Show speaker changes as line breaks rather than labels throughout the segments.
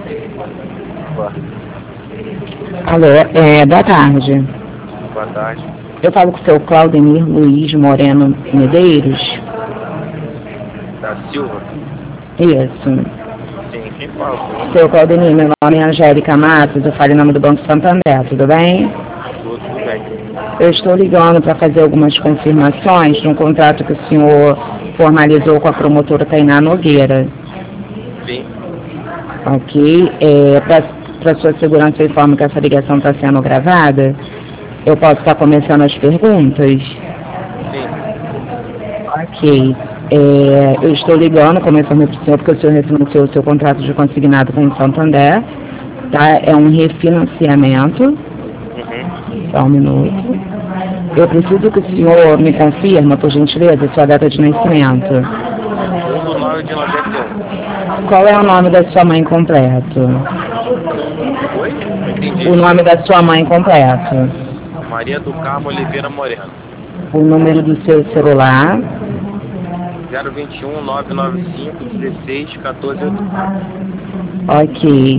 Boa.
Alô, boa tarde.
Boa tarde.
Eu falo com o seu Claudemir Luiz Moreno Medeiros.
Da Silva?
Isso.
Sim, quem fala?
Seu Claudemir, meu nome é Angélica Matos, eu falo em nome do Banco Santander, tudo bem?
Tudo bem.
Eu estou ligando para fazer algumas confirmações de um contrato que o senhor formalizou com a promotora Tainá Nogueira.
Sim.
Ok? Para sua segurança, eu informo que essa ligação está sendo gravada. Eu posso estar começando as perguntas?
Sim.
Ok. Eu estou ligando, como eu informei para o senhor, porque o senhor refinanciou o seu contrato de consignado com o Santander. Tá? É um refinanciamento.
Uhum.
Só um minuto. Eu preciso que o senhor me confirma, por gentileza, sua data de nascimento.
1/9 de 91.
Qual é o nome da sua mãe completo?
Oi? Não entendi.
O nome da sua mãe completo.
Maria do Carmo Oliveira Moreno.
O número do seu celular.
021 995 16 14 84.
Ok.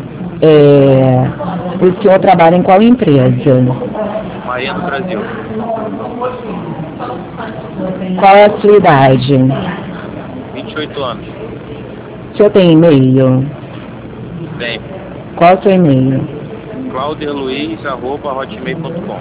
O senhor trabalha em qual empresa?
Maria do Brasil.
Qual é a sua idade?
28 anos.
O senhor tem e-mail?
Tem.
Qual é o seu e-mail?
clauderluiz@hotmail.com.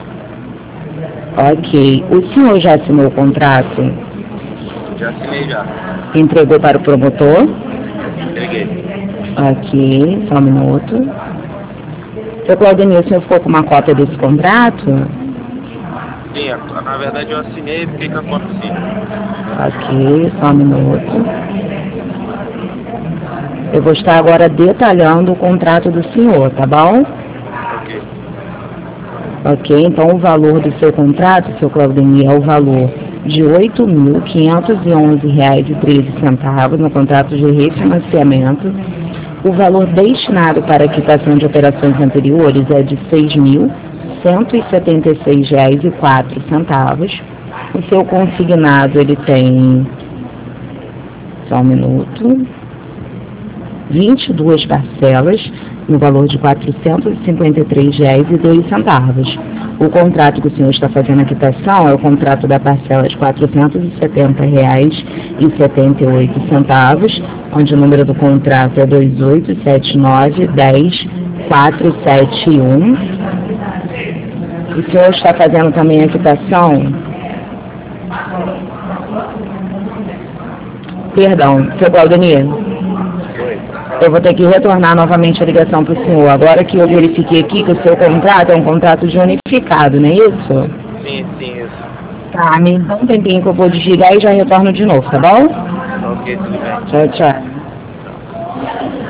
Ok. O senhor já assinou o contrato?
Já assinei já.
Entregou para o promotor?
Entreguei.
Ok, só um minuto. Seu Claudemir, o senhor ficou com uma cópia desse contrato?
Sim, na verdade eu assinei e fiquei com a cópia sim.
Ok, só um minuto. Eu vou estar agora detalhando o contrato do senhor, tá bom?
Ok.
Ok, então o valor do seu contrato, seu Claudemir, é o valor de R$ 8.511,13 no contrato de refinanciamento. O valor destinado para a quitação de operações anteriores é de R$ 6.176,04. O seu consignado, ele tem, só um minuto, 22 parcelas, no valor de R$ 453,02. O contrato que o senhor está fazendo a quitação é o contrato da parcela de R$ 470,78, onde o número do contrato é 287910471. O senhor está fazendo também a quitação? Perdão, seu Claudemir. Eu vou ter que retornar novamente a ligação para o senhor. Agora que eu verifiquei aqui que o seu contrato é um contrato de unificado, não é isso?
Sim, isso.
Tá, me dá um tempinho que eu vou desligar e já retorno de novo, tá bom?
Ok, tudo bem.
Tchau, tchau.